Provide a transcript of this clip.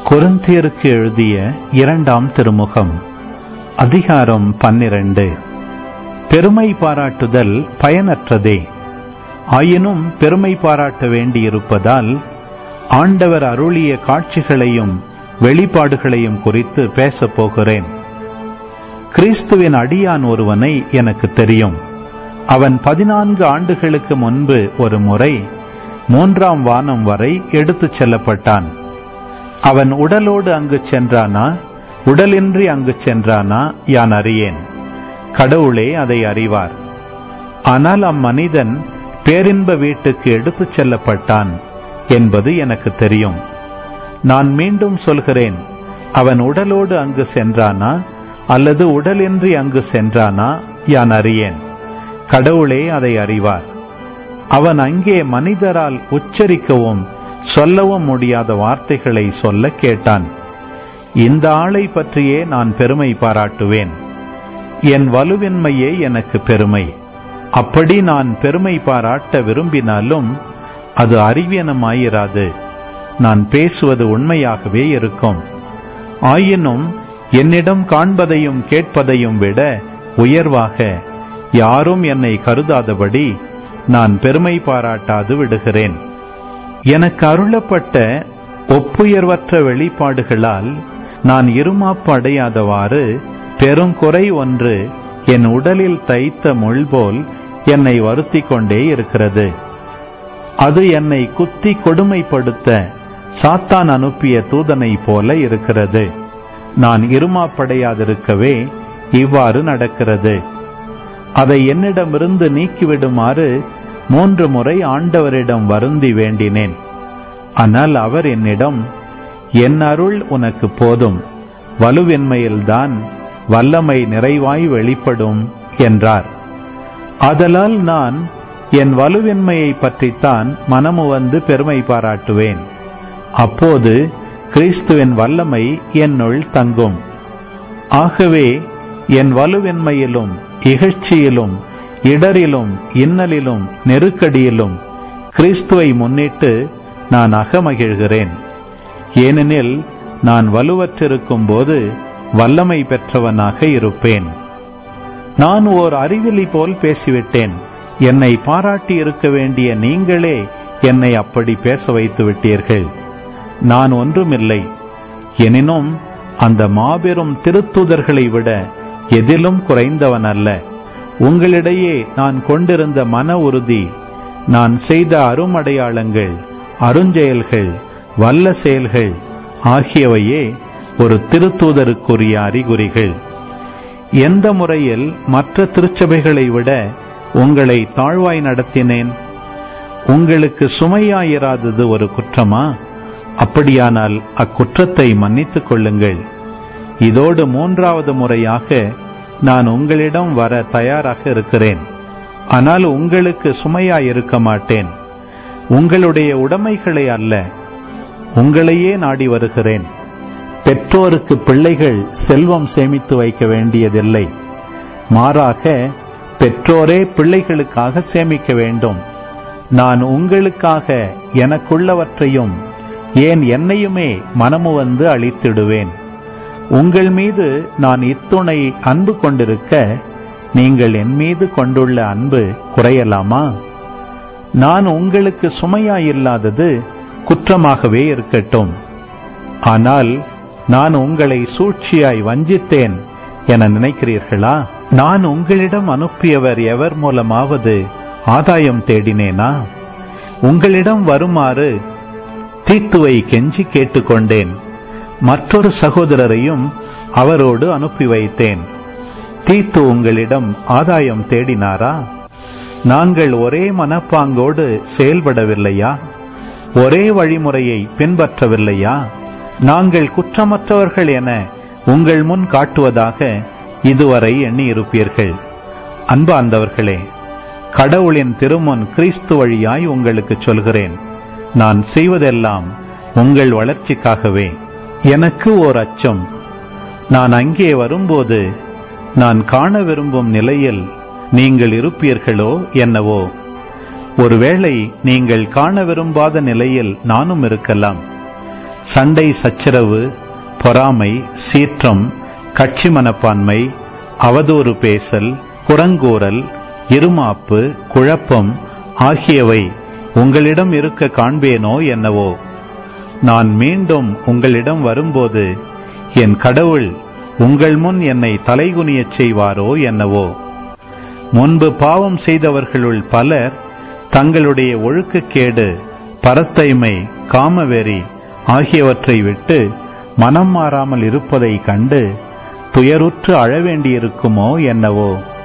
கொரிந்தியருக்கு எழுதிய 2ஆம் திருமுகம், அதிகாரம் 12. பெருமை பாராட்டுதல் பயனற்றதே. ஆயினும் பெருமை பாராட்ட வேண்டியிருப்பதால் ஆண்டவர் அருளிய காட்சிகளையும் வெளிப்பாடுகளையும் குறித்து பேசப் போகிறேன். கிறிஸ்துவின் அடியான் ஒருவனை எனக்கு தெரியும். அவன் 14 ஆண்டுகளுக்கு முன்பு ஒரு முறை 3ஆம் வானம் வரை எடுத்துச் செல்லப்பட்டான். அவன் உடலோடு அங்கு சென்றானா, உடலின்றி அங்கு சென்றானா யான் அறியேன். கடவுளே அதை அறிவார். ஆனால் அம்மனிதன் பேரின்ப வீட்டுக்கு எடுத்துச் செல்லப்பட்டான் என்பது எனக்கு தெரியும். நான் மீண்டும் சொல்கிறேன், அவன் உடலோடு அங்கு சென்றானா அல்லது உடலின்றி அங்கு சென்றானா யான் அறியேன். கடவுளே அதை அறிவார். அவன் அங்கே மனிதரால் உச்சரிக்கவும் சொல்லவும் முடியாத வார்த்தைகளை சொல்ல கேட்டான். இந்த ஆளை பற்றியே நான் பெருமை பாராட்டுவேன். என் வலுவின்மையே எனக்கு பெருமை. அப்படி நான் பெருமை பாராட்ட விரும்பினாலும் அது அறிவீனமாயிராது. நான் பேசுவது உண்மையாகவே இருக்கும். ஆயினும் என்னிடம் காண்பதையும் கேட்பதையும் விட உயர்வாக யாரும் என்னை கருதாதபடி நான் பெருமை பாராட்டாது விடுகிறேன். எனக்கு அருளப்பட்ட ஒப்புயர்வற்ற வெளிப்பாடுகளால் நான் இருமாப்பு அடையாதவாறு பெருங்குறை ஒன்று என் உடலில் தைத்த முள் போல் என்னை வருத்திக் கொண்டே இருக்கிறது. அது என்னை குத்தி கொடுமைப்படுத்த சாத்தான் அனுப்பிய தூதனை போல இருக்கிறது. நான் இருமாப்படையாதிருக்கவே இவ்வாறு நடக்கிறது. அதை என்னிடமிருந்து நீக்கிவிடுமாறு 3 முறை ஆண்டவரிடம் வருந்தி வேண்டினேன். ஆனால் அவர் என்னிடம், என் அருள் உனக்கு போதும், வலுவின்மையில்தான் வல்லமை நிறைவாய் வெளிப்படும் என்றார். ஆதலால் நான் என் வலுவின்மையை பற்றித்தான் மனமுவந்து பெருமை பாராட்டுவேன். அப்போது கிறிஸ்துவின் வல்லமை என்னுள் தங்கும். ஆகவே என் வலுவின்மையிலும் இகழ்ச்சியிலும் இடரிலும் இன்னலிலும் நெருக்கடியிலும் கிறிஸ்துவை முன்னிட்டு நான் அகமகிழ்கிறேன். ஏனெனில் நான் வலுவற்றிருக்கும் போது வல்லமை பெற்றவனாக இருப்பேன். நான் ஓர் அறிவிலி போல் பேசிவிட்டேன். என்னை பாராட்டி இருக்க வேண்டிய நீங்களே என்னை அப்படி பேச வைத்து விட்டீர்கள். நான் ஒன்றுமில்லை. எனினும் அந்த மாபெரும் திருத்தூதர்களை விட எதிலும் குறைந்தவன் அல்ல. உங்களிடையே நான் கொண்டிருந்த மன உறுதி, நான் செய்த அருமடையாளங்கள், அருஞ்செயல்கள், வல்ல செயல்கள் ஆகியவையே ஒரு திருத்தூதருக்குரிய அறிகுறிகள். எந்த முறையில் மற்ற திருச்சபைகளை விட உங்களை தாழ்வாய் நடத்தினேன்? உங்களுக்கு சுமையாயிராதது ஒரு குற்றமா? அப்படியானால் அக்குற்றத்தை மன்னித்துக் கொள்ளுங்கள். இதோடு 3வது முறையாக நான் உங்களிடம் வர தயாராக இருக்கிறேன். ஆனால் உங்களுக்கு சுமையாயிருக்க மாட்டேன். உங்களுடைய உடைமைகளை அல்ல, உங்களையே நாடி வருகிறேன். பெற்றோருக்கு பிள்ளைகள் செல்வம் சேமித்து வைக்க வேண்டியதில்லை. மாறாக பெற்றோரே பிள்ளைகளுக்காக சேமிக்க வேண்டும். நான் உங்களுக்காக எனக்குள்ளவற்றையும் ஏன் என்னையுமே மனமுவந்து அளித்திடுவேன். உங்கள் மீது நான் இத்துணை அன்பு கொண்டிருக்க நீங்கள் என் மீது கொண்டுள்ள அன்பு குறையலாமா? நான் உங்களுக்கு சுமையாயில்லாதது குற்றமாகவே இருக்கட்டும். ஆனால் நான் உங்களை சூழ்ச்சியாய் வஞ்சித்தேன் என நினைக்கிறீர்களா? நான் உங்களிடம் அனுப்பியவர் எவர் மூலமாவது ஆதாயம் தேடினேனா? உங்களிடம் வருமாறு தீத்துவை கெஞ்சி கேட்டுக்கொண்டேன். மற்றொரு சகோதரரையும் அவரோடு அனுப்பி வைத்தேன். தீத்து உங்களிடம் ஆதாயம் தேடினாரா? நாங்கள் ஒரே மனப்பாங்கோடு செயல்படவில்லையா? ஒரே வழிமுறையை பின்பற்றவில்லையா? நாங்கள் குற்றமற்றவர்கள் என உங்கள் முன் காட்டுவதாக இதுவரை எண்ணியிருப்பீர்கள். அன்பார்ந்தவர்களே, கடவுளின் திருமுன் கிறிஸ்து வழியாய் உங்களுக்கு சொல்கிறேன், நான் செய்வதெல்லாம் உங்கள் வளர்ச்சிக்காகவே. எனக்கு ஓர் அச்சம். நான் அங்கே வரும்போது நான் காண விரும்பும் நிலையில் நீங்கள் இருப்பீர்களோ என்னவோ. ஒருவேளை நீங்கள் காண விரும்பாத நிலையில் நானும் இருக்கலாம். சண்டை சச்சரவு, பொறாமை, சீற்றம், கட்சி மனப்பான்மை, அவதூறு பேசல், புறங்கூறல், இருமாப்பு, குழப்பம் ஆகியவை உங்களிடம் இருக்க காண்பேனோ என்னவோ? நான் மீண்டும் உங்களிடம் வரும்போது என் கடவுள் உங்கள் முன் என்னை தலைகுனியச் செய்வாரோ என்னவோ? முன்பு பாவம் செய்தவர்களுள் பலர் தங்களுடைய ஒழுக்கக்கேடு, பரத்தைமை, காமவெறி ஆகியவற்றை விட்டு மனம் மாறாமல் இருப்பதை கண்டு துயருற்று அழ வேண்டியிருக்குமோ என்னவோ?